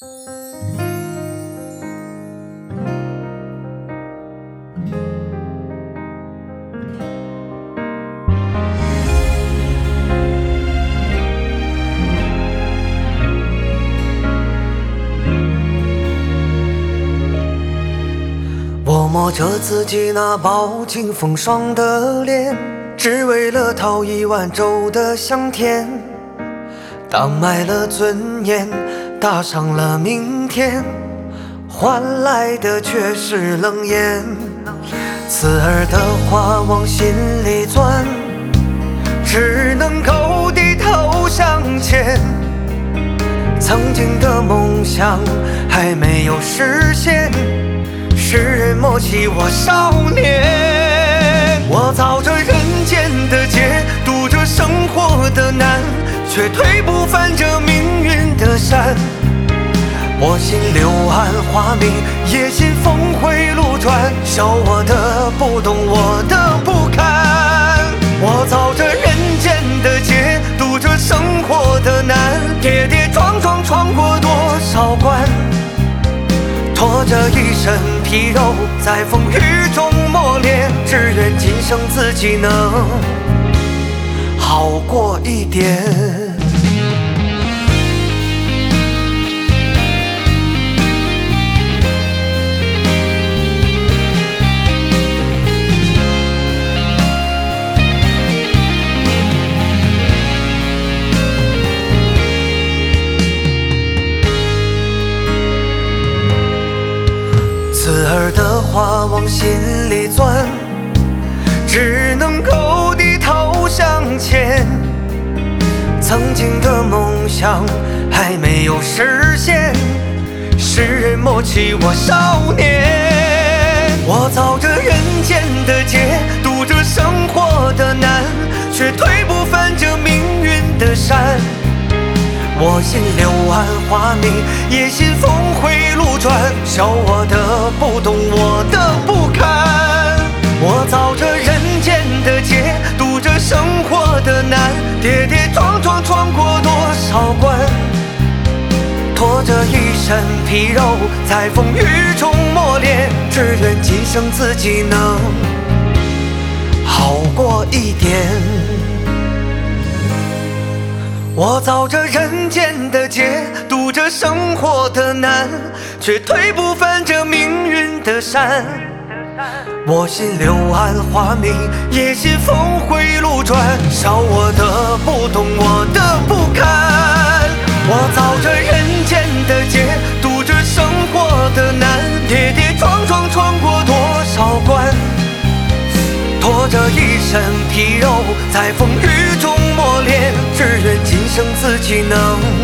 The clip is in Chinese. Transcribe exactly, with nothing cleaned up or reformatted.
我摸着自己那饱经风霜的脸，只为了讨一碗粥的香甜。当卖了尊严，搭上了明天，换来的却是冷眼。刺耳的话往心里钻，只能够低头向前。曾经的梦想还没有实现，世人莫欺我少年。我走着人间的劫，渡着生活的难，却推不翻这命运的山。我心柳暗花明，也信峰回路转，笑我的不懂，我的不堪。我走着人间的劫，渡着生活的难，跌跌撞撞闯过多少关，拖着一身皮肉，在风雨中磨练，只愿今生自己能好过一点。刺耳的话往心里钻，只能够低头向前。曾经的梦想还没有实现，世人莫欺我少年。我走着人间的劫，渡着生活的难，却推不翻这命运的山。我信柳暗花明，也信峰回路转，笑我的不懂，我的不堪。我走着人间的劫，渡着生活的难，跌跌撞撞闯过多少关，拖着一身皮肉，在风雨中磨练，只愿今生自己能好过一点。我走着人间的劫，渡着生活的难，却推不翻这命运的山。我信柳暗花明，也信峰回路转，笑我的不懂，我的不堪。我走着人间的劫，渡着生活的难，跌跌撞撞闯过多少关，拖着一身皮肉，在风雨中磨练，只愿今生自己能